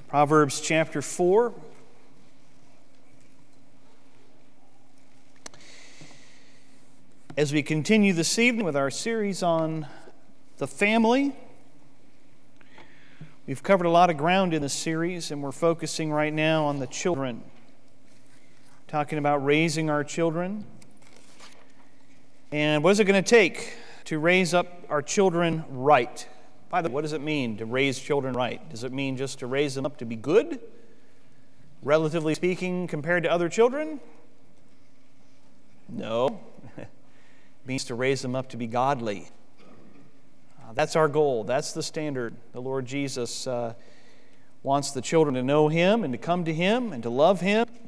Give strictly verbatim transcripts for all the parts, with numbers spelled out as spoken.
Proverbs chapter four. As we continue this evening with our series on the family, we've covered a lot of ground in this series, and we're focusing right now on the children, talking about raising our children. And what is it going to take to raise up our children right? By the way, what does it mean to raise children right? Does it mean just to raise them up to be good, relatively speaking, compared to other children? No. It means to raise them up to be godly. Uh, that's our goal. That's the standard. The Lord Jesus uh, wants the children to know Him and to come to Him and to love Him. In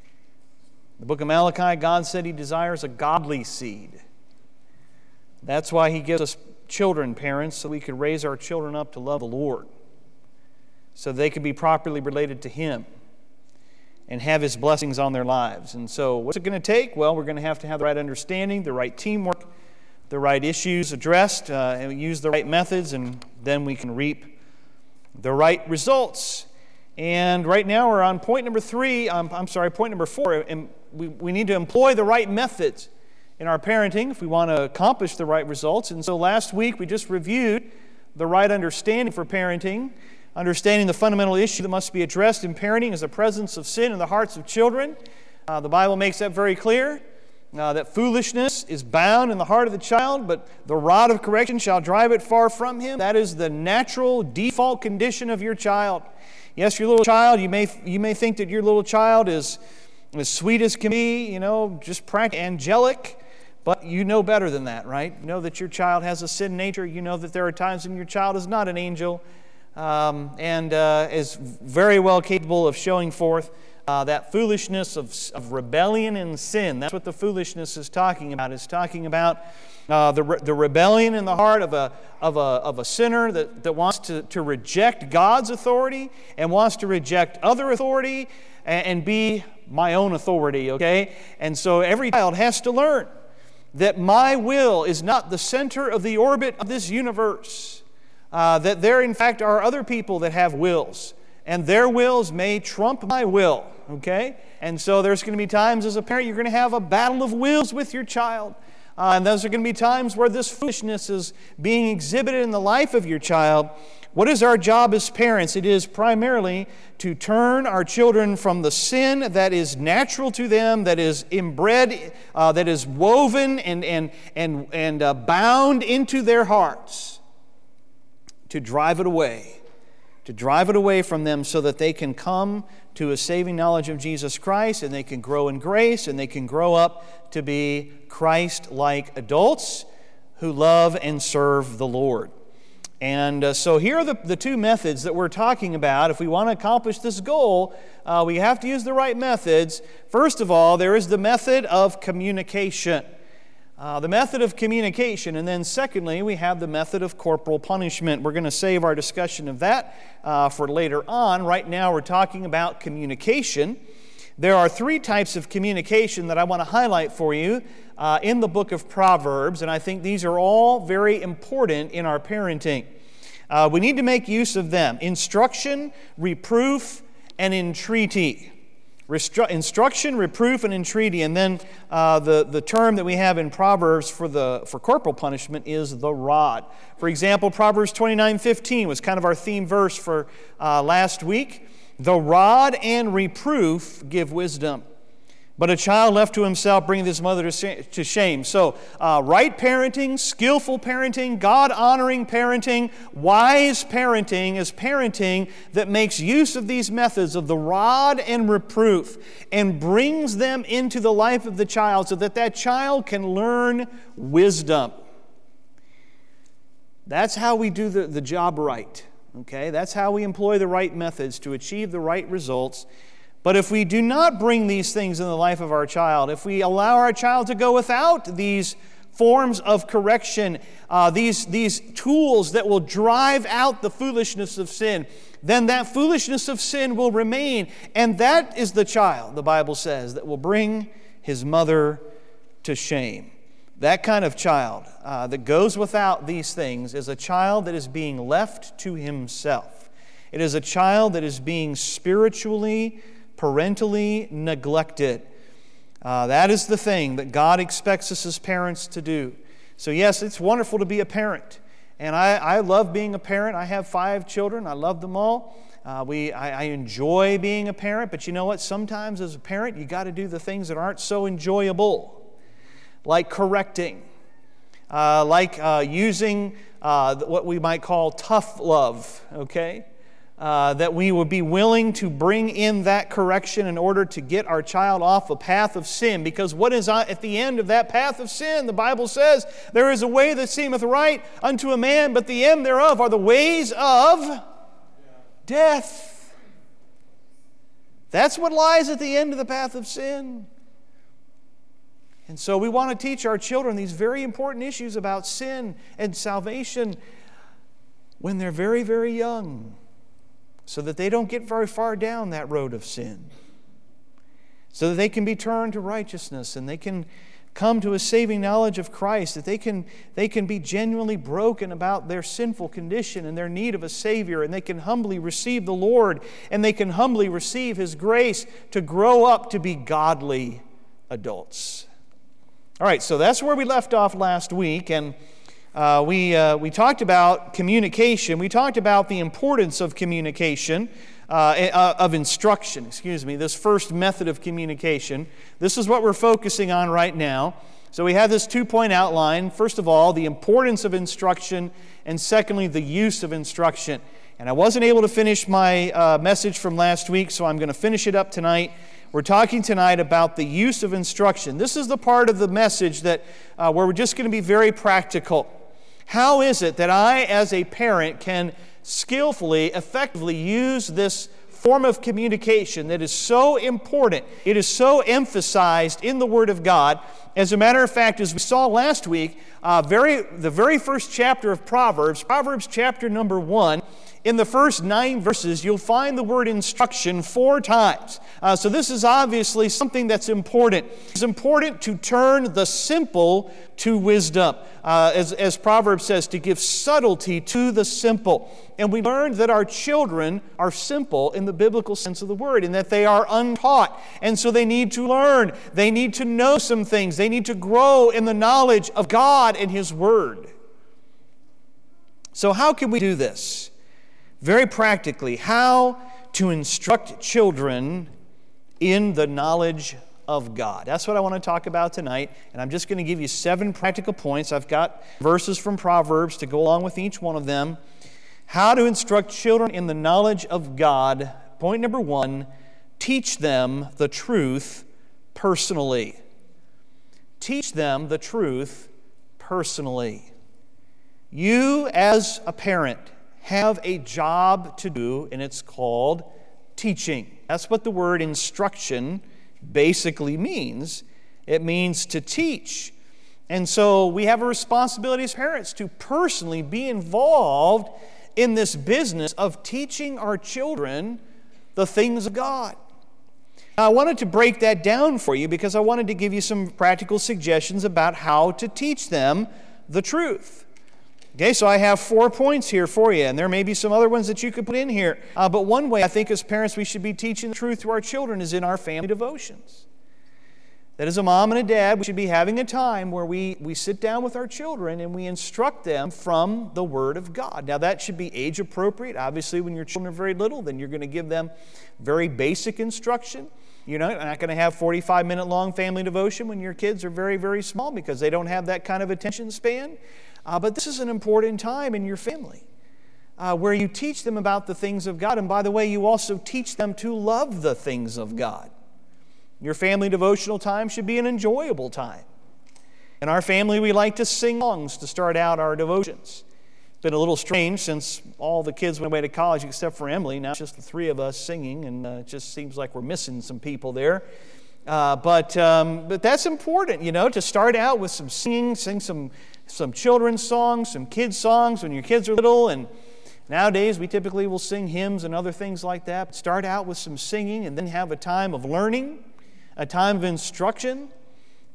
the book of Malachi, God said He desires a godly seed. That's why He gives us children, parents, so we could raise our children up to love the Lord, so they could be properly related to Him and have His blessings on their lives. And so what's it going to take? Well, we're going to have to have the right understanding, the right teamwork, the right issues addressed, uh, and use the right methods, and then we can reap the right results. And right now we're on point number three, um, I'm sorry, point number four, and we, we need to employ the right methods in our parenting if we want to accomplish the right results. And so last week we just reviewed the right understanding for parenting. Understanding the fundamental issue that must be addressed in parenting is the presence of sin in the hearts of children. Uh, the Bible makes that very clear, uh, that foolishness is bound in the heart of the child, but the rod of correction shall drive it far from him. That is the natural default condition of your child. Yes, your little child, you may you may think that your little child is as sweet as can be, you know, just practically angelic. But you know better than that, right? You know that your child has a sin nature. You know that there are times when your child is not an angel um, and uh, is very well capable of showing forth uh, that foolishness of, of rebellion and sin. That's what the foolishness is talking about. It's talking about uh, the, re- the rebellion in the heart of a, of a, of a sinner that, that wants to, to reject God's authority and wants to reject other authority and, and be my own authority, okay? And so every child has to learn that my will is not the center of the orbit of this universe. Uh, that there, in fact, are other people that have wills, and their wills may trump my will, okay? And so there's going to be times as a parent you're going to have a battle of wills with your child. Uh, and those are going to be times where this foolishness is being exhibited in the life of your child. What is our job as parents? It is primarily to turn our children from the sin that is natural to them, that is inbred, uh, that is woven and, and, and, and uh, bound into their hearts, to drive it away, to drive it away from them so that they can come to a saving knowledge of Jesus Christ, and they can grow in grace, and they can grow up to be Christ-like adults who love and serve the Lord. And uh, so here are the, the two methods that we're talking about. If we want to accomplish this goal, uh, we have to use the right methods. First of all, there is the method of communication. Uh, the method of communication. And then secondly, we have the method of corporal punishment. We're going to save our discussion of that uh, for later on. Right now we're talking about communication. There are three types of communication that I want to highlight for you uh, in the book of Proverbs, and I think these are all very important in our parenting. Uh, we need to make use of them: instruction, reproof, and entreaty. Restru- instruction, reproof, and entreaty. And then uh, the, the term that we have in Proverbs for the for corporal punishment is the rod. For example, Proverbs twenty-nine fifteen was kind of our theme verse for uh, last week. The rod and reproof give wisdom, but a child left to himself bringeth his mother to shame. So, uh, right parenting, skillful parenting, God-honoring parenting, wise parenting is parenting that makes use of these methods of the rod and reproof and brings them into the life of the child so that that child can learn wisdom. That's how we do the, the job right. Okay, that's how we employ the right methods to achieve the right results. But if we do not bring these things in the life of our child, if we allow our child to go without these forms of correction, uh, these, these tools that will drive out the foolishness of sin, then that foolishness of sin will remain. And that is the child, the Bible says, that will bring his mother to shame. That kind of child uh, that goes without these things is a child that is being left to himself. It is a child that is being spiritually, parentally neglected. Uh, that is the thing that God expects us as parents to do. So yes, it's wonderful to be a parent. And I, I love being a parent. I have five children. I love them all. Uh, we, I, I enjoy being a parent. But you know what? Sometimes as a parent, you got to do the things that aren't so enjoyable. Like correcting. Uh, like uh, using uh, what we might call tough love. Okay? Uh, that we would be willing to bring in that correction in order to get our child off a path of sin. Because what is at the end of that path of sin? The Bible says, there is a way that seemeth right unto a man, but the end thereof are the ways of death. That's what lies at the end of the path of sin. And so we want to teach our children these very important issues about sin and salvation when they're very, very young, so that they don't get very far down that road of sin, so that they can be turned to righteousness and they can come to a saving knowledge of Christ, that they can, they can be genuinely broken about their sinful condition and their need of a Savior, and they can humbly receive the Lord, and they can humbly receive His grace to grow up to be godly adults. All right, so that's where we left off last week, and Uh, we, uh, we talked about communication. We talked about the importance of communication, uh, of instruction, excuse me, this first method of communication. This is what we're focusing on right now. So we have this two-point outline. First of all, the importance of instruction, and secondly, the use of instruction. And I wasn't able to finish my uh, message from last week, so I'm going to finish it up tonight. We're talking tonight about the use of instruction. This is the part of the message that uh, where we're just going to be very practical. How is it that I, as a parent, can skillfully, effectively use this form of communication that is so important? It is so emphasized in the Word of God. As a matter of fact, as we saw last week, uh, very the very first chapter of Proverbs, Proverbs chapter number one, in the first nine verses, you'll find the word instruction four times. Uh, so this is obviously something that's important. It's important to turn the simple to wisdom. Uh, as, as Proverbs says, to give subtlety to the simple. And we learned that our children are simple in the biblical sense of the word, and that they are untaught. And so they need to learn. They need to know some things. They need to grow in the knowledge of God and His Word. So how can we do this? Very practically, how to instruct children in the knowledge of God. That's what I want to talk about tonight, and I'm just going to give you seven practical points. I've got verses from Proverbs to go along with each one of them. How to instruct children in the knowledge of God. Point number one, teach them the truth personally. Teach them the truth personally. You, as a parent, have a job to do, and it's called teaching. That's what the word instruction basically means. It means to teach. And so we have a responsibility as parents to personally be involved in this business of teaching our children the things of God. Now, I wanted to break that down for you because I wanted to give you some practical suggestions about how to teach them the truth. Okay, so I have four points here for you, and there may be some other ones that you could put in here. Uh, but one way I think as parents we should be teaching the truth to our children is in our family devotions. That as a mom and a dad, we should be having a time where we, we sit down with our children and we instruct them from the Word of God. Now that should be age appropriate. Obviously, when your children are very little, then you're going to give them very basic instruction. You're not going to have forty-five minute long family devotion when your kids are very, very small because they don't have that kind of attention span. Uh, but this is an important time in your family uh, where you teach them about the things of God. And by the way, you also teach them to love the things of God. Your family devotional time should be an enjoyable time. In our family, we like to sing songs to start out our devotions. It's been a little strange since all the kids went away to college except for Emily. Now it's just the three of us singing, and uh, it just seems like we're missing some people there. Uh, but um, but that's important, you know, to start out with some singing, sing some some children's songs, some kids' songs when your kids are little. And nowadays we typically will sing hymns and other things like that. But start out with some singing and then have a time of learning, a time of instruction.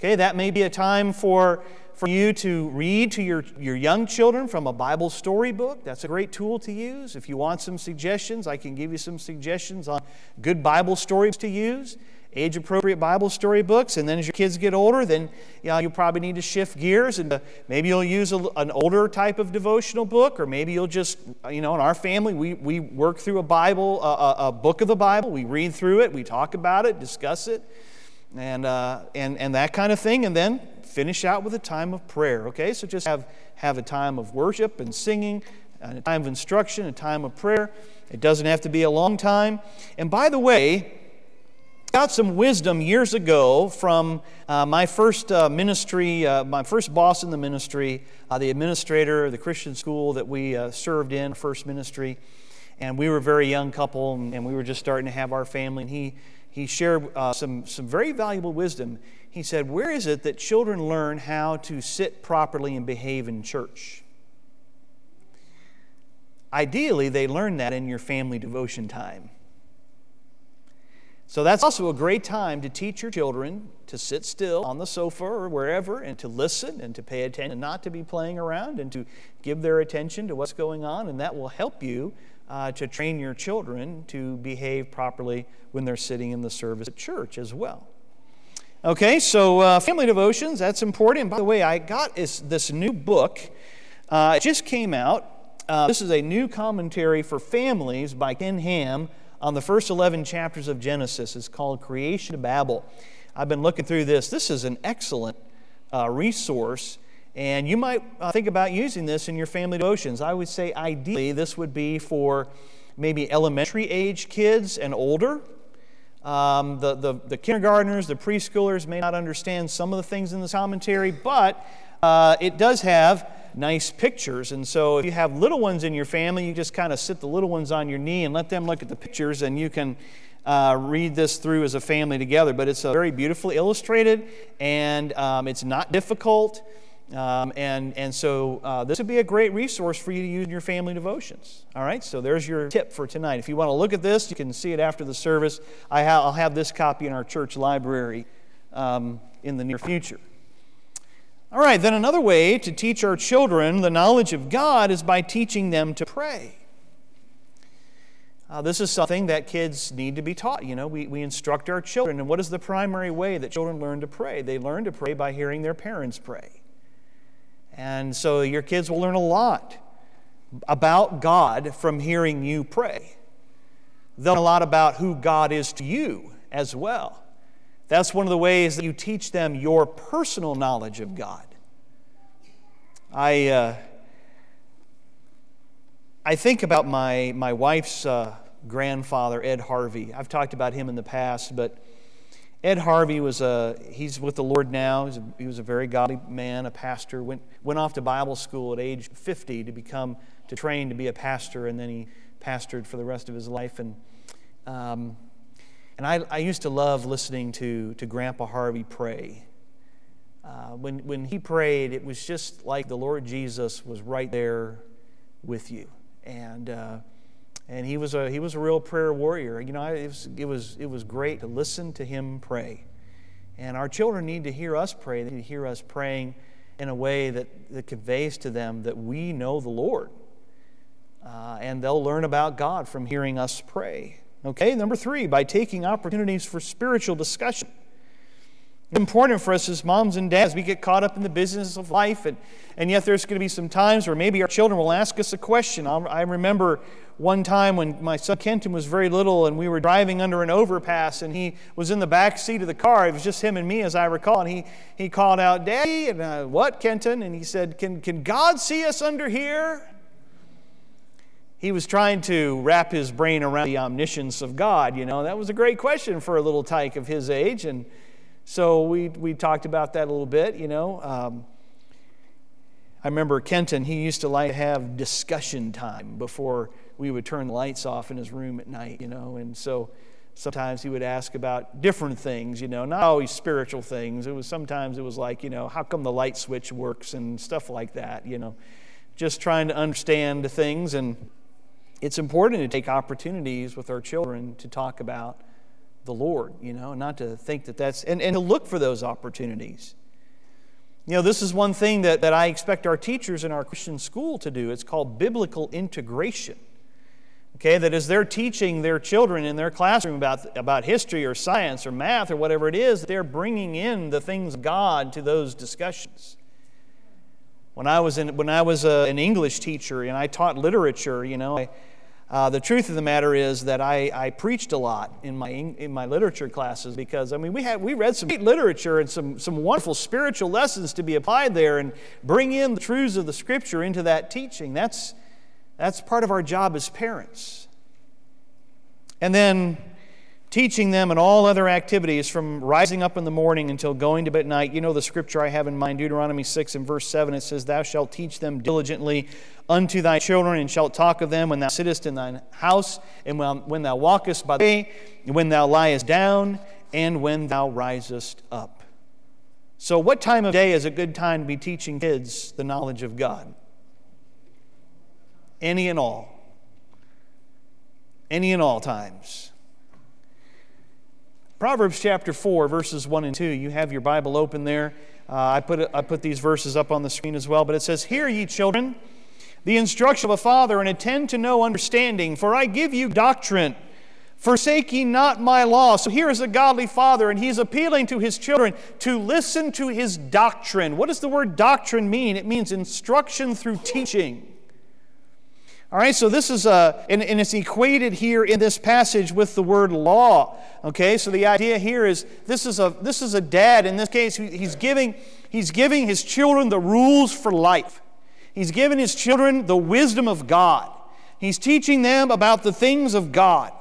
Okay, that may be a time for, for you to read to your, your young children from a Bible storybook. That's a great tool to use. If you want some suggestions, I can give you some suggestions on good Bible stories to use, age-appropriate Bible storybooks. And then as your kids get older, then you know, you probably need to shift gears, and uh, maybe you'll use a, an older type of devotional book, or maybe you'll just, you know, in our family, we, we work through a Bible, a, a book of the Bible. We read through it, we talk about it, discuss it, and uh, and and that kind of thing, and then finish out with a time of prayer. Okay, so just have have a time of worship and singing, and a time of instruction, a time of prayer. It doesn't have to be a long time. And by the way, I got some wisdom years ago from uh, my first uh, ministry, uh, my first boss in the ministry, uh, the administrator of the Christian school that we uh, served in, first ministry. And we were a very young couple, and, and we were just starting to have our family. And he he shared uh, some some very valuable wisdom. He said, "Where is it that children learn how to sit properly and behave in church? Ideally, they learn that in your family devotion time." So that's also a great time to teach your children to sit still on the sofa or wherever, and to listen and to pay attention, and not to be playing around, and to give their attention to what's going on. And that will help you uh, to train your children to behave properly when they're sitting in the service at church as well. Okay, so uh, family devotions, that's important. And by the way, I got this, this new book. Uh, it just came out. Uh, this is a new commentary for families by Ken Ham on the first eleven chapters of Genesis. It's called Creation to Babel. I've been looking through this. This is an excellent uh, resource, and you might uh, think about using this in your family devotions. I would say ideally this would be for maybe elementary age kids and older. Um, the, the, the kindergartners, the preschoolers may not understand some of the things in this commentary, but uh, it does have nice pictures. And so if you have little ones in your family, you just kind of sit the little ones on your knee and let them look at the pictures, and you can uh, read this through as a family together. But it's uh, very beautifully illustrated, and um, it's not difficult. Um, and, and so uh, this would be a great resource for you to use in your family devotions. All right, so there's your tip for tonight. If you want to look at this, you can see it after the service. I ha- I'll have this copy in our church library um, in the near future. All right, then another way to teach our children the knowledge of God is by teaching them to pray. Uh, this is something that kids need to be taught. You know, we, we instruct our children. And what is the primary way that children learn to pray? They learn to pray by hearing their parents pray. And so your kids will learn a lot about God from hearing you pray. They'll learn a lot about who God is to you as well. That's one of the ways that you teach them your personal knowledge of God. I uh, I think about my, my wife's uh, grandfather, Ed Harvey. I've talked about him in the past, but Ed Harvey was a, he's with the Lord now. He's a, he was a very godly man, a pastor. Went, went off to Bible school at age fifty to become, to train to be a pastor, and then he pastored for the rest of his life. And um, And I, I used to love listening to, to Grandpa Harvey pray. Uh, when, when he prayed, it was just like the Lord Jesus was right there with you. And uh, and he was a he was a real prayer warrior. You know, it was, it was it was great to listen to him pray. And our children need to hear us pray. They need to hear us praying in a way that, that conveys to them that we know the Lord. Uh, and they'll learn about God from hearing us pray. Okay, number three, by taking opportunities for spiritual discussion. It's important for us as moms and dads. We get caught up in the business of life, and, and yet there's going to be some times where maybe our children will ask us a question. I'll, I remember one time when my son Kenton was very little, and we were driving under an overpass, and he was in the back seat of the car. It was just him and me, as I recall, and he, he called out, "Daddy," and uh, "What, Kenton?" And he said, can, can God see us under here? He was trying to wrap his brain around the omniscience of God. You know, that was a great question for a little tyke of his age. And so we we talked about that a little bit, you know. Um, I remember Kenton, he used to like to have discussion time before we would turn the lights off in his room at night, you know. And so sometimes he would ask about different things, you know, not always spiritual things. It was sometimes it was like, you know, how come the light switch works and stuff like that, you know. Just trying to understand things. And it's important to take opportunities with our children to talk about the Lord, you know, not to think that that's, and, and to look for those opportunities. You know, this is one thing that, that I expect our teachers in our Christian school to do. It's called biblical integration. Okay, that as they're teaching their children in their classroom about, about history or science or math or whatever it is, they're bringing in the things of God to those discussions. When I was in, when I was a, an English teacher and I taught literature, you know, I, uh, the truth of the matter is that I, I preached a lot in my in my literature classes because I mean we had we read some great literature and some some wonderful spiritual lessons to be applied there and bring in the truths of the Scripture into that teaching. That's That's part of our job as parents. And then teaching them in all other activities from rising up in the morning until going to bed at night. You know the scripture I have in mind, Deuteronomy six and verse seven. It says, "Thou shalt teach them diligently unto thy children, and shalt talk of them when thou sittest in thine house, and when thou walkest by the way, and when thou liest down, and when thou risest up." So what time of day is a good time to be teaching kids the knowledge of God? Any and all. Any and all times. Proverbs chapter four, verses one and two. You have your Bible open there. Uh, I put it, I put these verses up on the screen as well. But it says, "Hear ye children, the instruction of a father, and attend to know understanding. For I give you doctrine. Forsake ye not my law." So here is a godly father, and he's appealing to his children to listen to his doctrine. What does the word doctrine mean? It means instruction through teaching. All right, so this is a, and, and it's equated here in this passage with the word law. Okay, so the idea here is this is a this is a dad. In this case, he's giving he's giving his children the rules for life. He's giving his children the wisdom of God. He's teaching them about the things of God.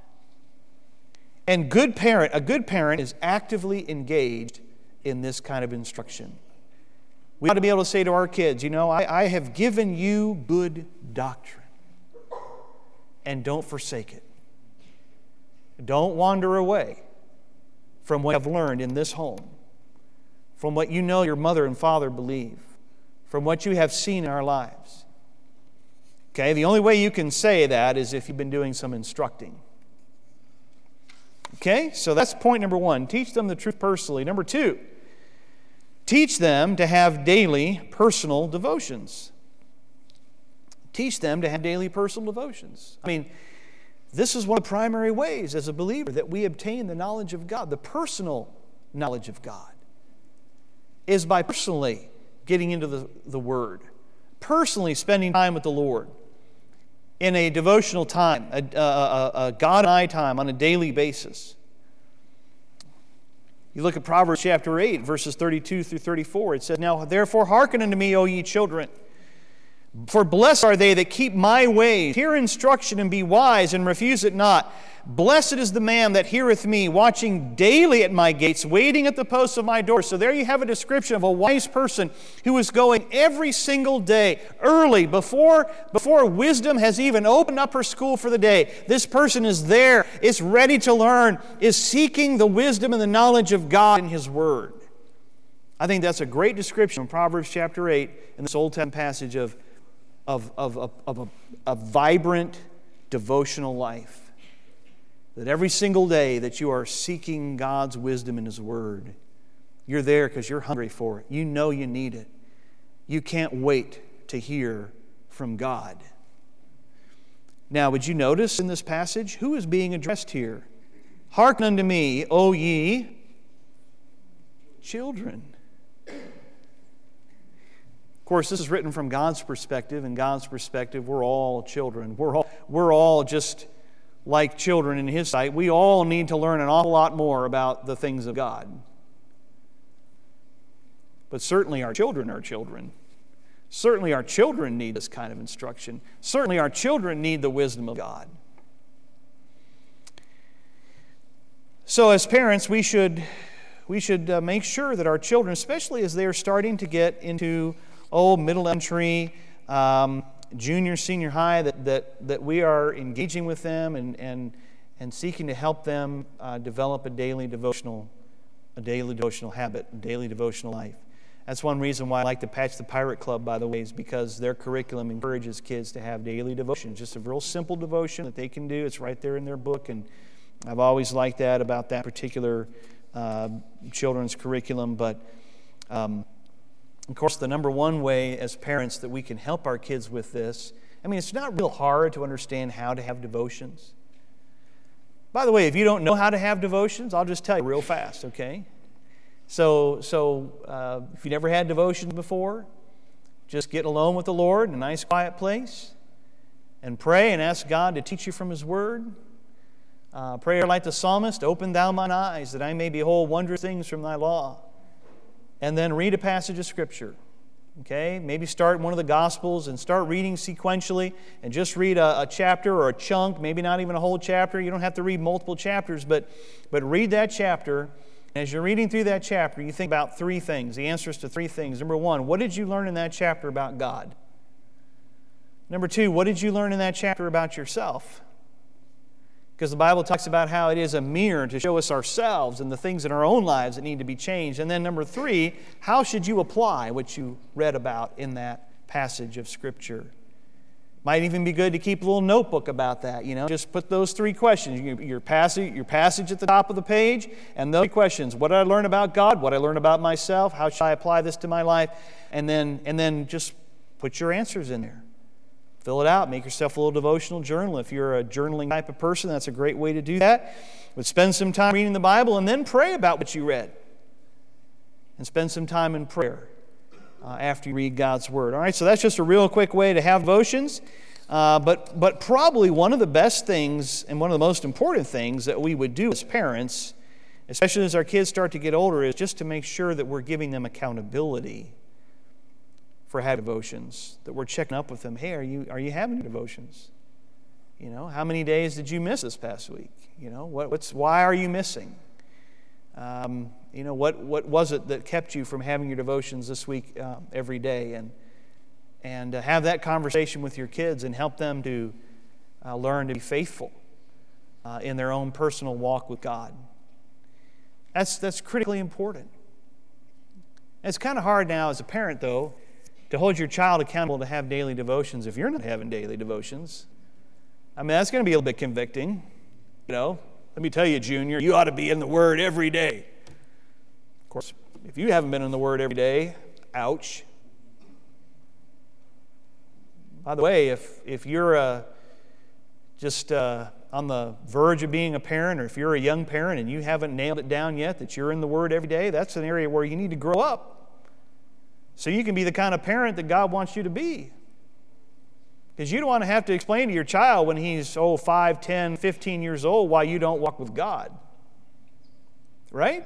And good parent, a good parent is actively engaged in this kind of instruction. We ought to be able to say to our kids, you know, I, I have given you good doctrine. And don't forsake it. Don't wander away from what you have learned in this home, from what you know your mother and father believe, from what you have seen in our lives. Okay, the only way you can say that is if you've been doing some instructing. Okay, so that's point number one. Teach them the truth personally. Number two, teach them to have daily personal devotions. Teach them to have daily personal devotions. I mean, this is one of the primary ways as a believer that we obtain the knowledge of God. The personal knowledge of God is by personally getting into the, the Word, personally spending time with the Lord in a devotional time, a, a, a God and I time on a daily basis. You look at Proverbs chapter eight, verses thirty-two through thirty-four. It says, "Now therefore hearken unto me, O ye children. For blessed are they that keep my ways. Hear instruction and be wise, and refuse it not. Blessed is the man that heareth me, watching daily at my gates, waiting at the posts of my door." So there you have a description of a wise person who is going every single day, early, before, before wisdom has even opened up her school for the day. This person is there, is ready to learn, is seeking the wisdom and the knowledge of God in His Word. I think that's a great description in Proverbs chapter eight in this Old Testament passage of Of, of, of, of a, a vibrant devotional life. That every single day that you are seeking God's wisdom in His Word, you're there because you're hungry for it. You know you need it. You can't wait to hear from God. Now, would you notice in this passage, who is being addressed here? "Hearken unto me, O ye children." Of course, this is written from God's perspective. In God's perspective, we're all children. We're all, we're all just like children in His sight. We all need to learn an awful lot more about the things of God. But certainly our children are children. Certainly our children need this kind of instruction. Certainly our children need the wisdom of God. So as parents, we should, we should uh, make sure that our children, especially as they are starting to get into oh, middle elementary, um, junior, senior high, that, that, that we are engaging with them and, and, and seeking to help them uh, develop a daily devotional, a daily devotional habit, a daily devotional life. That's one reason why I like the Patch the Pirate Club, by the way, is because their curriculum encourages kids to have daily devotions. Just a real simple devotion that they can do. It's right there in their book, and I've always liked that about that particular uh, children's curriculum. But, um, of course, the number one way as parents that we can help our kids with this, I mean, it's not real hard to understand how to have devotions. By the way, if you don't know how to have devotions, I'll just tell you real fast, okay? So, so uh, if you never had devotions before, just get alone with the Lord in a nice quiet place and pray and ask God to teach you from His Word. Uh, prayer like the psalmist, open thou mine eyes that I may behold wondrous things from thy law. And then read a passage of Scripture. Okay, maybe start one of the Gospels and start reading sequentially and just read a, a chapter or a chunk, maybe not even a whole chapter. You don't have to read multiple chapters, but, but read that chapter. And as you're reading through that chapter, you think about three things, the answers to three things. Number one, what did you learn in that chapter about God? Number two, what did you learn in that chapter about yourself? Because the Bible talks about how it is a mirror to show us ourselves and the things in our own lives that need to be changed. And then number three, how should you apply what you read about in that passage of Scripture? Might even be good to keep a little notebook about that, you know. Just put those three questions, your, your, passage, your passage at the top of the page, and those questions. What did I learn about God? What did I learn about myself? How should I apply this to my life? And then, and then just put your answers in there. Fill it out. Make yourself a little devotional journal. If you're a journaling type of person, that's a great way to do that. But spend some time reading the Bible and then pray about what you read. And spend some time in prayer uh, after you read God's Word. All right, so that's just a real quick way to have devotions. Uh, but, but probably one of the best things and one of the most important things that we would do as parents, especially as our kids start to get older, is just to make sure that we're giving them accountability for having devotions, that we're checking up with them. Hey, are you are you having devotions? You know, how many days did you miss this past week? You know, what, what's why are you missing? Um, you know, what what was it that kept you from having your devotions this week uh, every day? And and uh, have that conversation with your kids and help them to uh, learn to be faithful uh, in their own personal walk with God. That's that's critically important. It's kind of hard now as a parent, though, to hold your child accountable to have daily devotions if you're not having daily devotions. I mean, that's going to be a little bit convicting. You know, let me tell you, Junior, you ought to be in the Word every day. Of course, if you haven't been in the Word every day, ouch. By the way, if if you're uh, just uh, on the verge of being a parent, or if you're a young parent and you haven't nailed it down yet that you're in the Word every day, that's an area where you need to grow up. So you can be the kind of parent that God wants you to be. Because you don't want to have to explain to your child when he's, oh, five, ten, fifteen years old why you don't walk with God. Right?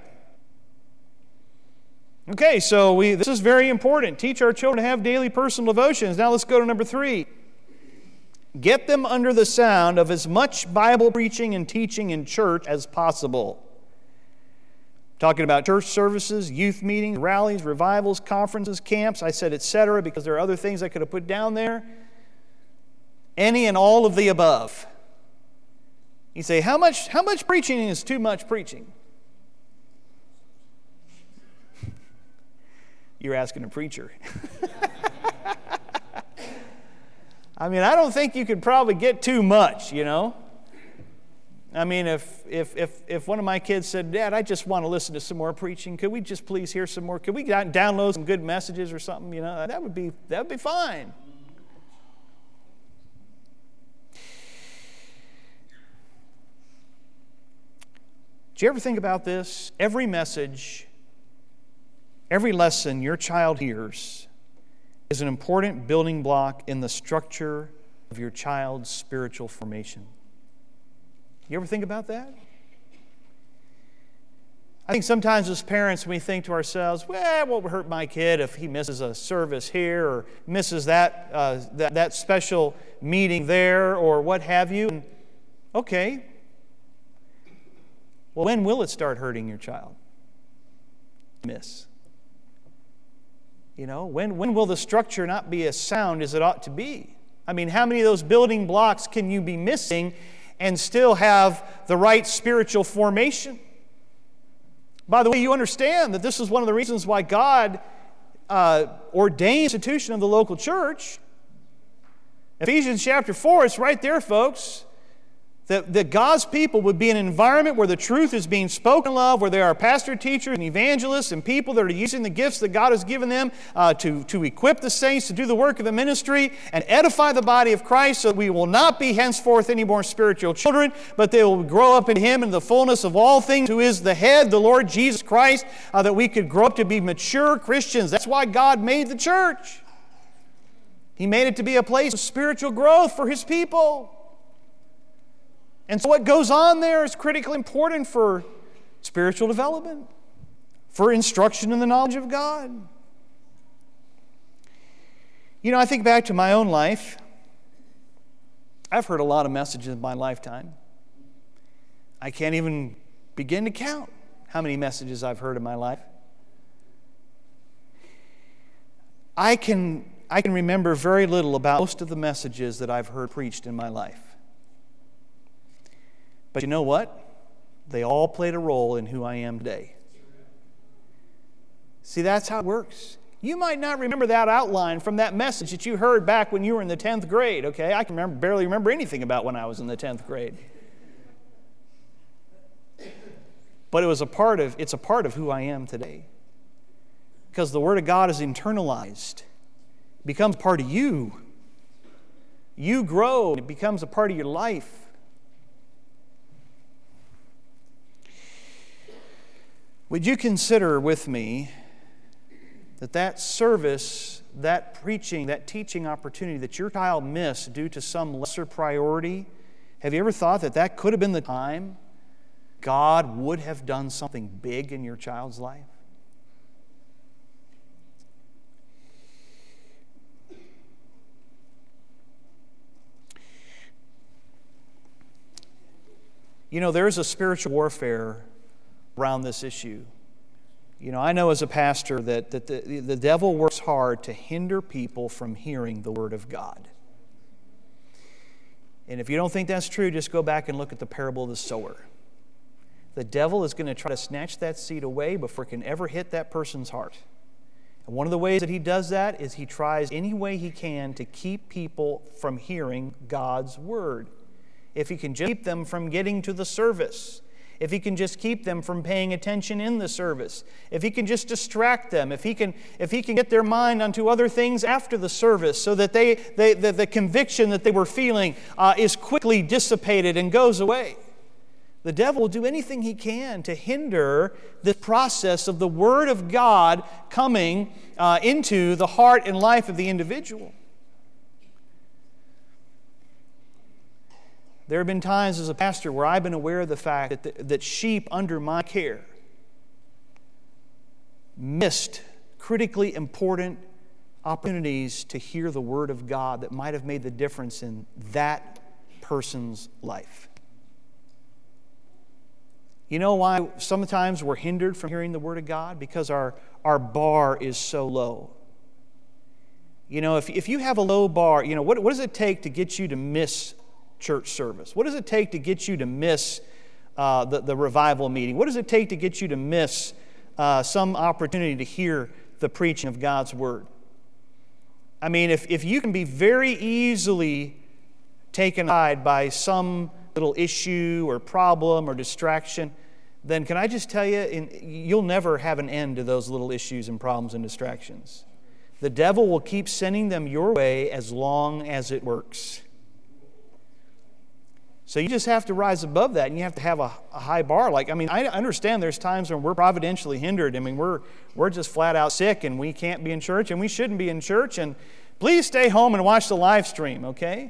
Okay, so we this is very important. Teach our children to have daily personal devotions. Now let's go to number three. Get them under the sound of as much Bible preaching and teaching in church as possible. Talking about church services, youth meetings, rallies, revivals, conferences, camps. I said et cetera because there are other things I could have put down there. Any and all of the above. You say, how much, how much preaching is too much preaching? You're asking a preacher. I mean, I don't think you could probably get too much, you know. I mean, if, if if if one of my kids said, Dad, I just want to listen to some more preaching, could we just please hear some more? Could we download some good messages or something? You know, that would be that would be fine. Do you ever think about this? Every message, every lesson your child hears is an important building block in the structure of your child's spiritual formation. You ever think about that? I think sometimes as parents we think to ourselves, well, it won't hurt my kid if he misses a service here or misses that, uh, that, that special meeting there or what have you. And, okay. Well, when will it start hurting your child? Miss. You know, when, when will the structure not be as sound as it ought to be? I mean, how many of those building blocks can you be missing and still have the right spiritual formation? By the way, you understand that this is one of the reasons why God uh, ordained the institution of the local church. Ephesians chapter four, it's right there, folks. That, that God's people would be in an environment where the truth is being spoken of, where there are pastor, teachers, and evangelists, and people that are using the gifts that God has given them uh, to, to equip the saints to do the work of the ministry and edify the body of Christ, so that we will not be henceforth any more spiritual children, but they will grow up in Him in the fullness of all things, who is the head, the Lord Jesus Christ, uh, that we could grow up to be mature Christians. That's why God made the church. He made it to be a place of spiritual growth for His people. And so what goes on there is critically important for spiritual development, for instruction in the knowledge of God. You know, I think back to my own life. I've heard a lot of messages in my lifetime. I can't even begin to count how many messages I've heard in my life. I can, I can remember very little about most of the messages that I've heard preached in my life. But you know what? They all played a role in who I am today. See, that's how it works. You might not remember that outline from that message that you heard back when you were in the tenth grade, okay? I can remember, barely remember anything about when I was in the tenth grade. But it was a part of, it's a part of who I am today. Because the Word of God is internalized. It becomes part of you. You grow, and it becomes a part of your life. Would you consider with me that that service, that preaching, that teaching opportunity that your child missed due to some lesser priority, have you ever thought that that could have been the time God would have done something big in your child's life? You know, there's a spiritual warfare around this issue. You know, I know as a pastor that, that the, the devil works hard to hinder people from hearing the Word of God. And if you don't think that's true, just go back and look at the parable of the sower. The devil is going to try to snatch that seed away before it can ever hit that person's heart. And one of the ways that he does that is he tries any way he can to keep people from hearing God's Word. If he can just keep them from getting to the service, if he can just keep them from paying attention in the service, if he can just distract them, if he can, if he can get their mind onto other things after the service so that they, they the, the conviction that they were feeling uh, is quickly dissipated and goes away. The devil will do anything he can to hinder the process of the Word of God coming uh, into the heart and life of the individual. There have been times as a pastor where I've been aware of the fact that, the, that sheep under my care missed critically important opportunities to hear the Word of God that might have made the difference in that person's life. You know why sometimes we're hindered from hearing the Word of God? Because our, our bar is so low. You know, if, if you have a low bar, you know, what, what does it take to get you to miss church service? What does it take to get you to miss uh, the, the revival meeting? What does it take to get you to miss uh, some opportunity to hear the preaching of God's Word? I mean, if, if you can be very easily taken aside by some little issue or problem or distraction, then can I just tell you, in, you'll never have an end to those little issues and problems and distractions. The devil will keep sending them your way as long as it works. So you just have to rise above that, and you have to have a, a high bar. Like, I mean, I understand there's times when we're providentially hindered. I mean, we're we're just flat out sick, and we can't be in church, and we shouldn't be in church. And please stay home and watch the live stream, okay?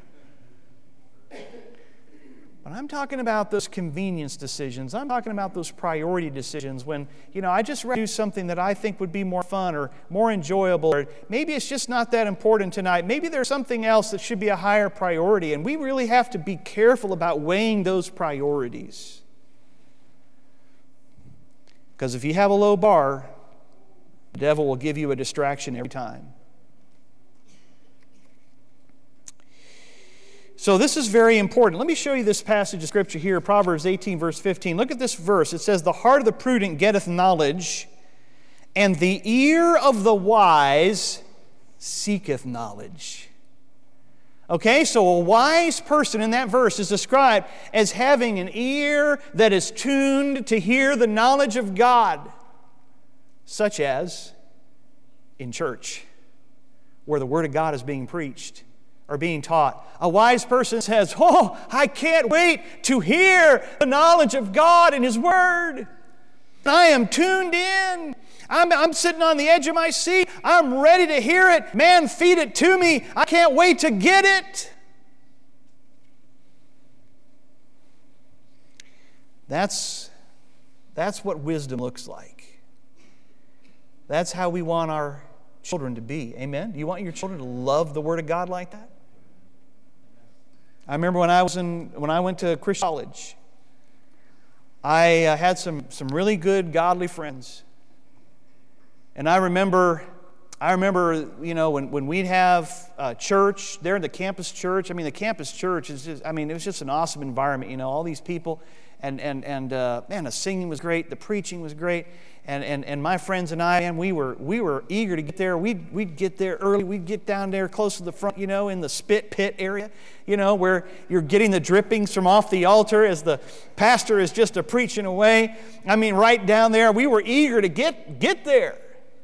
But I'm talking about those convenience decisions. I'm talking about those priority decisions when, you know, I just rather do something that I think would be more fun or more enjoyable, or maybe it's just not that important tonight. Maybe there's something else that should be a higher priority, and we really have to be careful about weighing those priorities. Because if you have a low bar, the devil will give you a distraction every time. So this is very important. Let me show you this passage of Scripture here, Proverbs eighteen, verse fifteen. Look at this verse. It says, "The heart of the prudent getteth knowledge, and the ear of the wise seeketh knowledge." Okay, so a wise person in that verse is described as having an ear that is tuned to hear the knowledge of God, such as in church, where the Word of God is being preached or being taught. A wise person says, "Oh, I can't wait to hear the knowledge of God and His Word. I am tuned in. I'm, I'm sitting on the edge of my seat. I'm ready to hear it. Man, feed it to me. I can't wait to get it." That's, that's what wisdom looks like. That's how we want our children to be. Amen? Do you want your children to love the Word of God like that? I remember when I was in when I went to Christian college, I uh, had some some really good godly friends. And I remember, I remember, you know, when, when we'd have uh, church there in the campus church. I mean, the campus church is just, I mean, it was just an awesome environment. You know, all these people, and and and uh, man, the singing was great, the preaching was great, and and and my friends and I, and we were we were eager to get there. We'd we'd get there early. We'd get down there close to the front, you know, in the spit pit area, you know, where you're getting the drippings from off the altar as the pastor is just a preaching away. I mean, right down there. We were eager to get get there.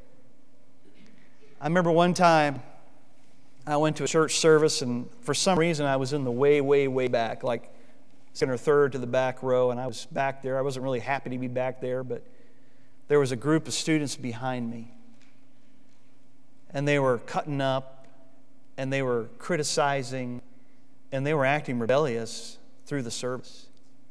I remember one time I went to a church service, and for some reason I was in the way, way, way back, like second or third to the back row, and I was back there. I wasn't really happy to be back there, but there was a group of students behind me, and they were cutting up, and they were criticizing, and they were acting rebellious through the service.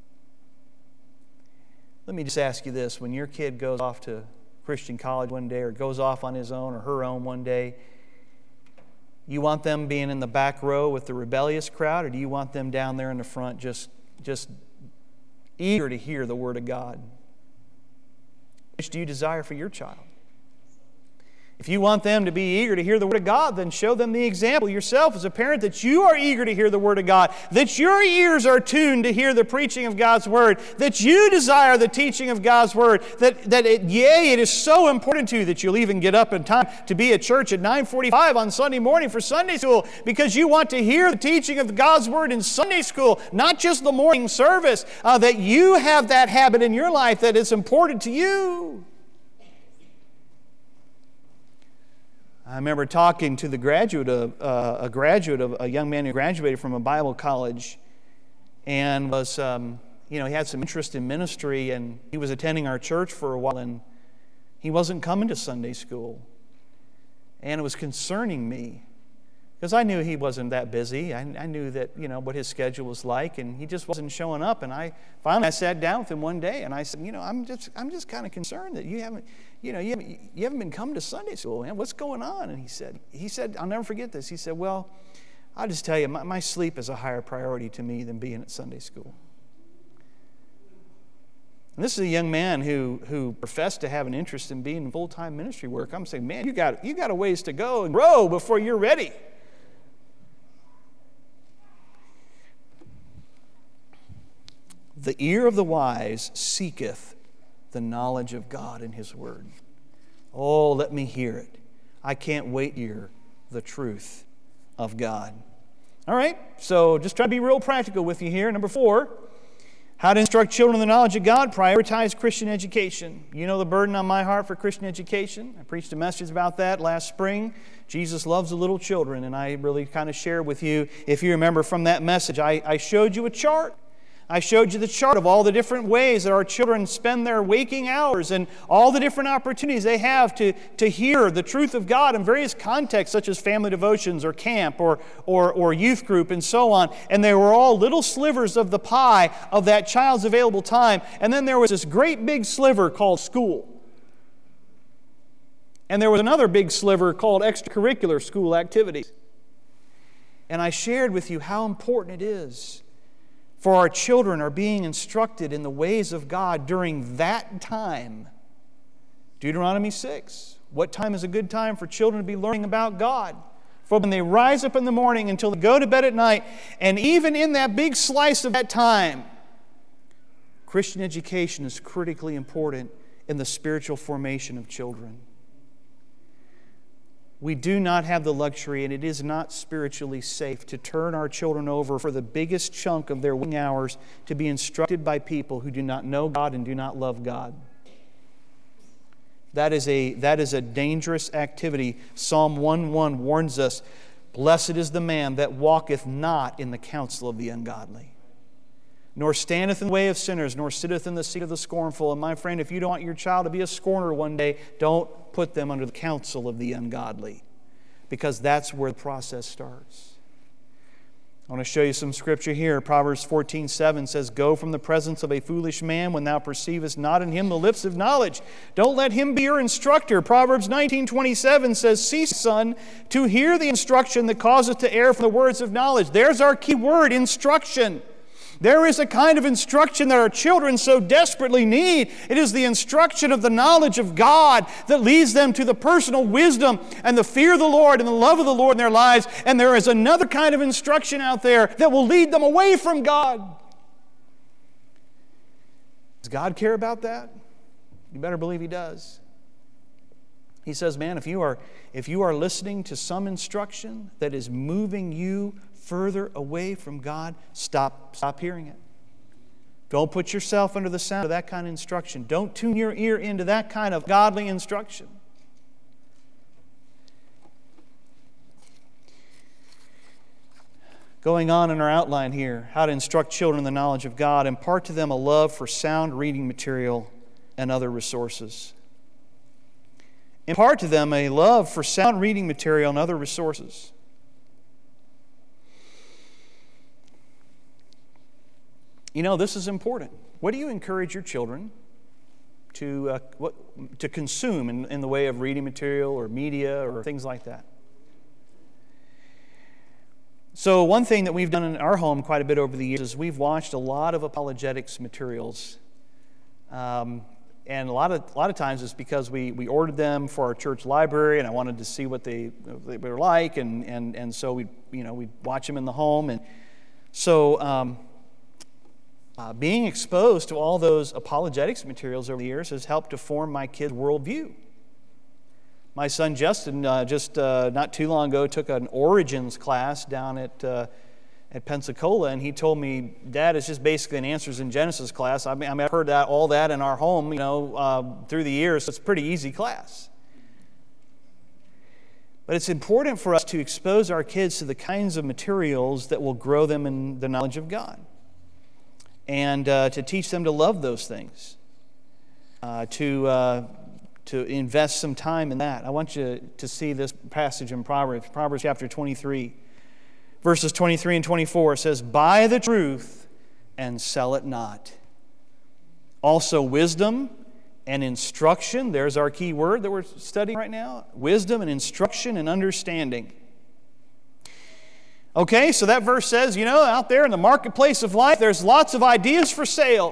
Let me just ask you this. When your kid goes off to Christian college one day, or goes off on his own or her own one day, you want them being in the back row with the rebellious crowd, or do you want them down there in the front just, just eager to hear the Word of God? Which do you desire for your child? If you want them to be eager to hear the Word of God, then show them the example yourself as a parent that you are eager to hear the Word of God, that your ears are tuned to hear the preaching of God's Word, that you desire the teaching of God's Word, that, that it, yea, it is so important to you that you'll even get up in time to be at church at nine forty-five on Sunday morning for Sunday school, because you want to hear the teaching of God's Word in Sunday school, not just the morning service, uh, that you have that habit in your life that is important to you. I remember talking to the graduate of uh, a graduate of a young man who graduated from a Bible college, and was um, you know he had some interest in ministry, and he was attending our church for a while, and he wasn't coming to Sunday school, and it was concerning me because I knew he wasn't that busy. I, I knew that you know what his schedule was like, and he just wasn't showing up. And I finally I sat down with him one day, and I said, you know, I'm just I'm just kind of concerned that you haven't. You know, you haven't, you haven't been coming to Sunday school, man. What's going on? And he said, he said, I'll never forget this. He said, well, I'll just tell you, my, my sleep is a higher priority to me than being at Sunday school. And this is a young man who, who professed to have an interest in being in full-time ministry work. I'm saying, man, you got, you got a ways to go and grow before you're ready. The ear of the wise seeketh the knowledge of God and His Word. Oh, let me hear it. I can't wait to hear the truth of God. All right, so just try to be real practical with you here. Number four, how to instruct children in the knowledge of God. Prioritize Christian education. You know the burden on my heart for Christian education. I preached a message about that last spring. Jesus loves the little children, and I really kind of shared with you, if you remember from that message, I, I showed you a chart. I showed you the chart of all the different ways that our children spend their waking hours and all the different opportunities they have to, to hear the truth of God in various contexts, such as family devotions or camp or, or, or youth group and so on. And they were all little slivers of the pie of that child's available time. And then there was this great big sliver called school. And there was another big sliver called extracurricular school activities. And I shared with you how important it is for our children are being instructed in the ways of God during that time. Deuteronomy six. What time is a good time for children to be learning about God? From when they rise up in the morning until they go to bed at night. And even in that big slice of that time, Christian education is critically important in the spiritual formation of children. We do not have the luxury, and it is not spiritually safe to turn our children over for the biggest chunk of their waking hours to be instructed by people who do not know God and do not love God. That is a, that is a dangerous activity. Psalm one one warns us, "Blessed is the man that walketh not in the counsel of the ungodly, nor standeth in the way of sinners, nor sitteth in the seat of the scornful." And my friend, if you don't want your child to be a scorner one day, don't put them under the counsel of the ungodly, because that's where the process starts. I want to show you some scripture here. Proverbs fourteen seven says, "Go from the presence of a foolish man when thou perceivest not in him the lips of knowledge. Don't let him be your instructor." Proverbs nineteen twenty-seven says, "Cease, son, to hear the instruction that causeth to err from the words of knowledge." There's our key word, instruction. There is a kind of instruction that our children so desperately need. It is the instruction of the knowledge of God that leads them to the personal wisdom and the fear of the Lord and the love of the Lord in their lives. And there is another kind of instruction out there that will lead them away from God. Does God care about that? You better believe He does. He says, man, if you are, if you are listening to some instruction that is moving you further away from God, stop, stop hearing it. Don't put yourself under the sound of that kind of instruction. Don't tune your ear into that kind of godly instruction. Going on in our outline here, how to instruct children in the knowledge of God. Impart to them a love for sound reading material and other resources. Impart to them a love for sound reading material and other resources. You know, this is important. What do you encourage your children to uh, what to consume in, in the way of reading material or media or things like that? So one thing that we've done in our home quite a bit over the years is we've watched a lot of apologetics materials. Um, and a lot of a lot of times it's because we, we ordered them for our church library, and I wanted to see what they, they were like, and, and, and so we you know we'd watch them in the home. And so um, Uh, being exposed to all those apologetics materials over the years has helped to form my kid's worldview. My son Justin, uh, just uh, not too long ago, took an Origins class down at uh, at Pensacola, and he told me, "Dad, it's just basically an Answers in Genesis class." I mean, I mean I've heard that all that in our home, you know, uh, through the years. So it's a pretty easy class. But it's important for us to expose our kids to the kinds of materials that will grow them in the knowledge of God. And uh, to teach them to love those things, uh, to uh, to invest some time in that. I want you to see this passage in Proverbs, Proverbs chapter twenty-three, verses twenty-three and twenty-four. It says, "Buy the truth and sell it not. Also wisdom and instruction." There's our key word that we're studying right now. Wisdom and instruction and understanding. Okay, so that verse says, you know, out there in the marketplace of life, there's lots of ideas for sale.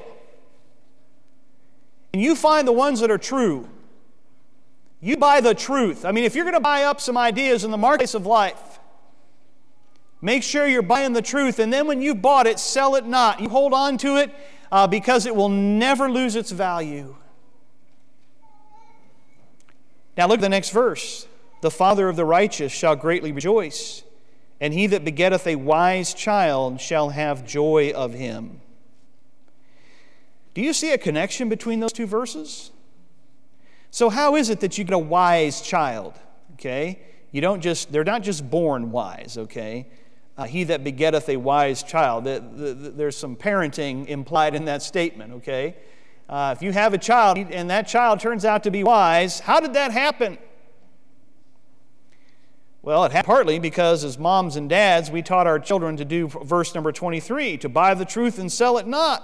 And you find the ones that are true. You buy the truth. I mean, if you're going to buy up some ideas in the marketplace of life, make sure you're buying the truth. And then when you've bought it, sell it not. You hold on to it uh, because it will never lose its value. Now look at the next verse. "The father of the righteous shall greatly rejoice, and he that begetteth a wise child shall have joy of him." Do you see a connection between those two verses? So how is it that you get a wise child? Okay, you don't just they're not just born wise. Okay, uh, he that begetteth a wise child. The, the, the, there's some parenting implied in that statement. Okay, uh, if you have a child and that child turns out to be wise, how did that happen? Well, it happened partly because as moms and dads, we taught our children to do verse number twenty-three, to buy the truth and sell it not.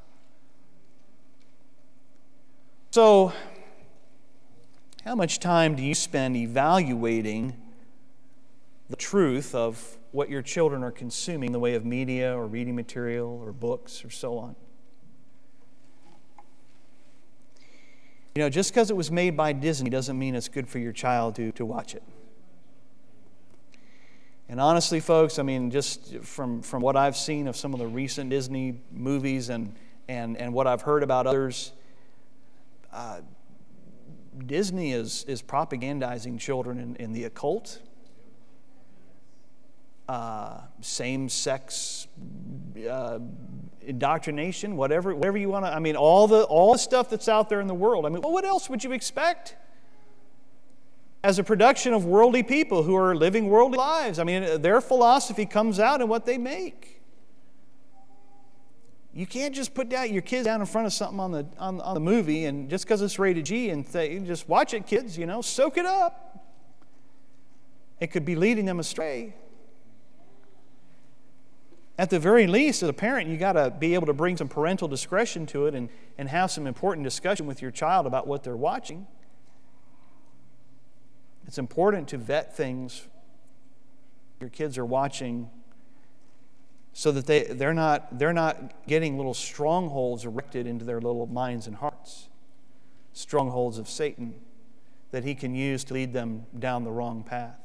So, how much time do you spend evaluating the truth of what your children are consuming in the way of media or reading material or books or so on? You know, just because it was made by Disney doesn't mean it's good for your child to, to watch it. And honestly, folks, I mean, just from, from what I've seen of some of the recent Disney movies and, and, and what I've heard about others, uh, Disney is, is propagandizing children in, in the occult, uh, same-sex uh, indoctrination, whatever, whatever you want to. I mean, all the all the stuff that's out there in the world. I mean, well, what else would you expect as a production of worldly people who are living worldly lives? I mean, their philosophy comes out in what they make. You can't just put down your kids down in front of something on the on, on the movie, and just because it's rated G, and say, just watch it, kids. You know, soak it up. It could be leading them astray. At the very least, as a parent, you got to be able to bring some parental discretion to it, and and have some important discussion with your child about what they're watching. It's important to vet things your kids are watching, so that they, they're not, they're not getting little strongholds erected into their little minds and hearts. Strongholds of Satan that he can use to lead them down the wrong path.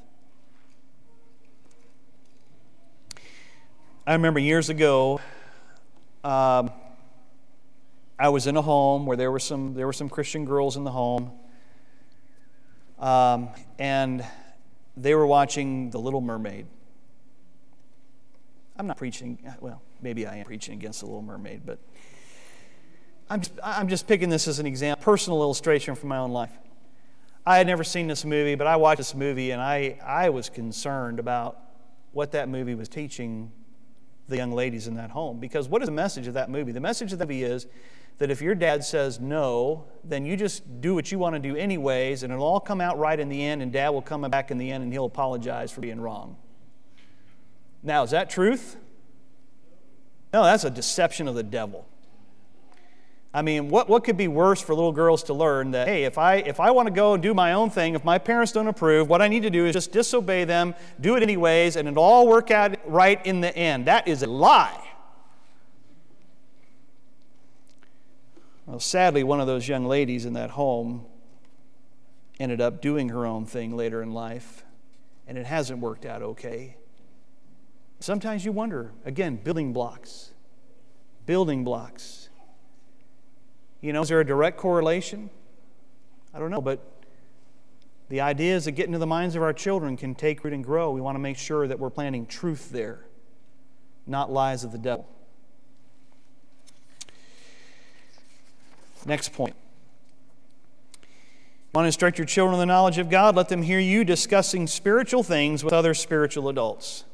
I remember years ago, um, I was in a home where there were some, there were some Christian girls in the home. Um, and they were watching The Little Mermaid. I'm not preaching, well, maybe I am preaching against The Little Mermaid, but I'm just, I'm just picking this as an example, personal illustration from my own life. I had never seen this movie, but I watched this movie, and I, I was concerned about what that movie was teaching the young ladies in that home. Because what is the message of that movie? The message of that movie is that if your dad says no, then you just do what you want to do anyways, and it'll all come out right in the end, and Dad will come back in the end, and he'll apologize for being wrong. Now, is that truth? No, that's a deception of the devil. I mean, what, what could be worse for little girls to learn that, hey, if I if I want to go and do my own thing, if my parents don't approve, what I need to do is just disobey them, do it anyways, and it'll all work out right in the end. That is a lie. Well, sadly, one of those young ladies in that home ended up doing her own thing later in life, and it hasn't worked out okay. Sometimes you wonder, again, building blocks. Building blocks. You know, is there a direct correlation? I don't know, but the ideas that get into the minds of our children can take root and grow. We want to make sure that we're planting truth there, not lies of the devil. Next point. Want to instruct your children in the knowledge of God? Let them hear you discussing spiritual things with other spiritual adults.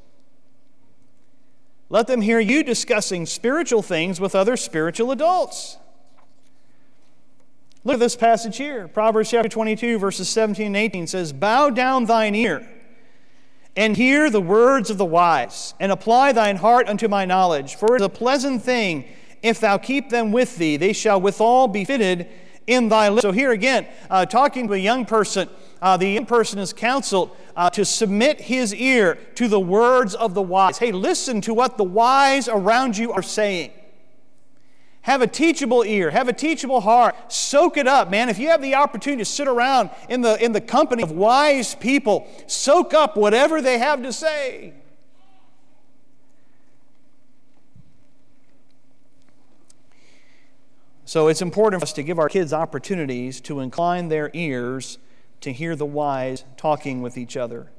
Let them hear you discussing spiritual things with other spiritual adults. Look at this passage here. Proverbs chapter twenty-two, verses seventeen and eighteen says, "Bow down thine ear, and hear the words of the wise, and apply thine heart unto my knowledge. For it is a pleasant thing, if thou keep them with thee, they shall withal be fitted in thy lips." So here again, uh, talking to a young person, uh, the young person is counseled uh, to submit his ear to the words of the wise. Hey, listen to what the wise around you are saying. Have a teachable ear. Have a teachable heart. Soak it up, man. If you have the opportunity to sit around in the, in the company of wise people, soak up whatever they have to say. So it's important for us to give our kids opportunities to incline their ears to hear the wise talking with each other.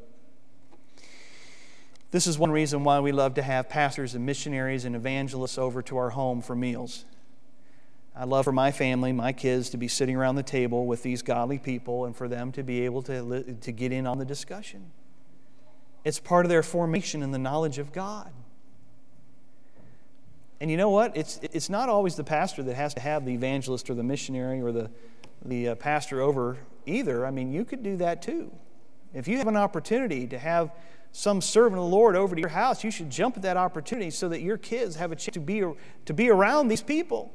This is one reason why we love to have pastors and missionaries and evangelists over to our home for meals. I love for my family, my kids, to be sitting around the table with these godly people and for them to be able to, to get in on the discussion. It's part of their formation in the knowledge of God. And you know what? It's, it's not always the pastor that has to have the evangelist or the missionary or the, the uh, pastor over either. I mean, you could do that too. If you have an opportunity to have some servant of the Lord over to your house, you should jump at that opportunity so that your kids have a chance to be, to be around these people.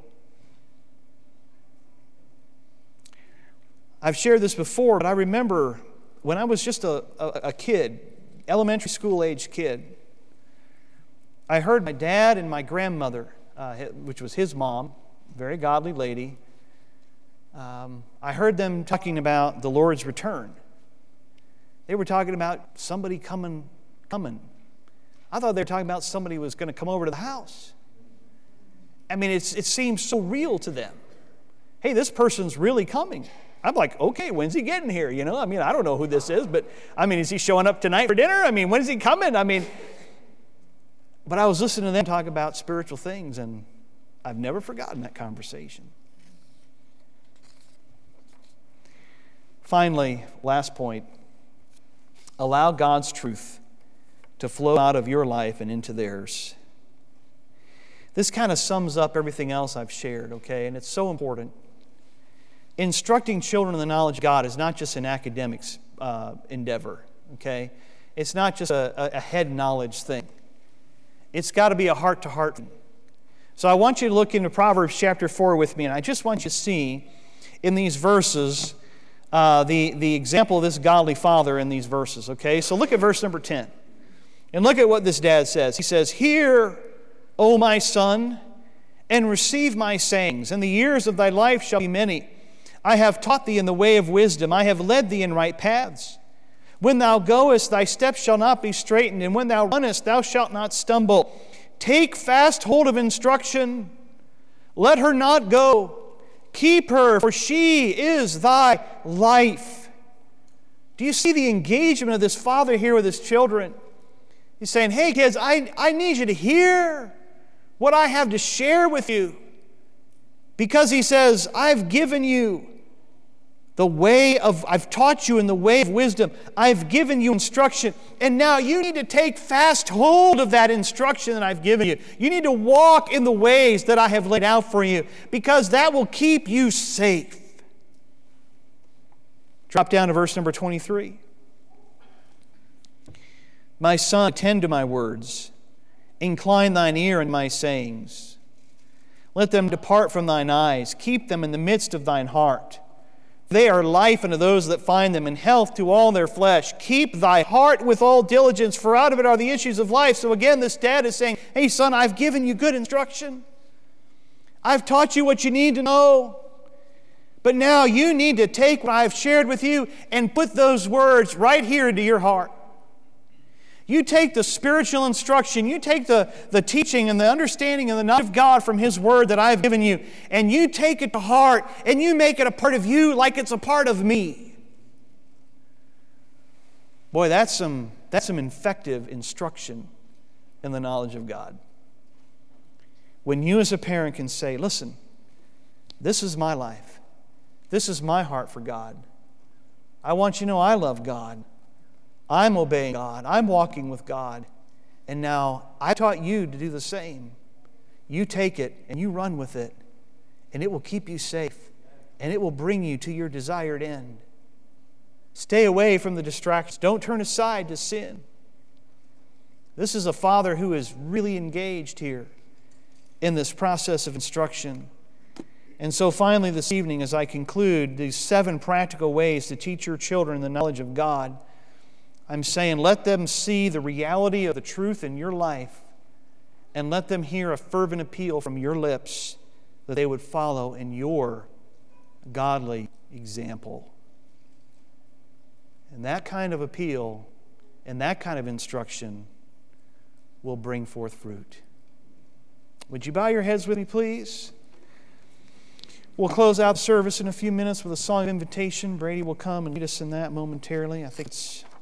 I've shared this before, but I remember when I was just a, a, a kid, elementary school age kid, I heard my dad and my grandmother, uh, which was his mom, very godly lady, um, I heard them talking about the Lord's return. They were talking about somebody coming, coming. I thought they were talking about somebody who was going to come over to the house. I mean, it's, it seems so real to them. Hey, this person's really coming. I'm like, okay, when's he getting here? You know, I mean, I don't know who this is, but I mean, is he showing up tonight for dinner? I mean, when is he coming? I mean, but I was listening to them talk about spiritual things, and I've never forgotten that conversation. Finally, last point, allow God's truth to flow out of your life and into theirs. This kind of sums up everything else I've shared, okay? And it's so important. Instructing children in the knowledge of God is not just an academic uh, endeavor, okay? It's not just a, a head knowledge thing. It's got to be a heart-to-heart thing. So I want you to look into Proverbs chapter four with me, and I just want you to see in these verses uh, the, the example of this godly father in these verses, okay? So look at verse number ten. And look at what this dad says. He says, "Hear, O my son, and receive my sayings, and the years of thy life shall be many. I have taught thee in the way of wisdom. I have led thee in right paths. When thou goest, thy steps shall not be straitened, and when thou runnest, thou shalt not stumble. Take fast hold of instruction. Let her not go. Keep her, for she is thy life." Do you see the engagement of this father here with his children? He's saying, hey kids, I, I need you to hear what I have to share with you. Because he says, I've given you the way of, I've taught you in the way of wisdom. I've given you instruction. And now you need to take fast hold of that instruction that I've given you. You need to walk in the ways that I have laid out for you, because that will keep you safe. Drop down to verse number twenty-three. "My son, attend to my words. Incline thine ear unto my sayings. Let them depart from thine eyes. Keep them in the midst of thine heart. They are life unto those that find them, and health to all their flesh. Keep thy heart with all diligence, for out of it are the issues of life." So again, this dad is saying, hey son, I've given you good instruction. I've taught you what you need to know. But now you need to take what I've shared with you and put those words right here into your heart. You take the spiritual instruction, you take the, the teaching and the understanding and the knowledge of God from His Word that I've given you, and you take it to heart, and you make it a part of you like it's a part of me. Boy, that's some, that's some effective instruction in the knowledge of God. When you as a parent can say, listen, this is my life. This is my heart for God. I want you to know I love God. I'm obeying God. I'm walking with God. And now I taught you to do the same. You take it and you run with it, and it will keep you safe, and it will bring you to your desired end. Stay away from the distractions. Don't turn aside to sin. This is a father who is really engaged here in this process of instruction. And so finally this evening, as I conclude these seven practical ways to teach your children the knowledge of God, I'm saying let them see the reality of the truth in your life, and let them hear a fervent appeal from your lips that they would follow in your godly example. And that kind of appeal and that kind of instruction will bring forth fruit. Would you bow your heads with me, please? We'll close out the service in a few minutes with a song of invitation. Brady will come and lead us in that momentarily. I think it's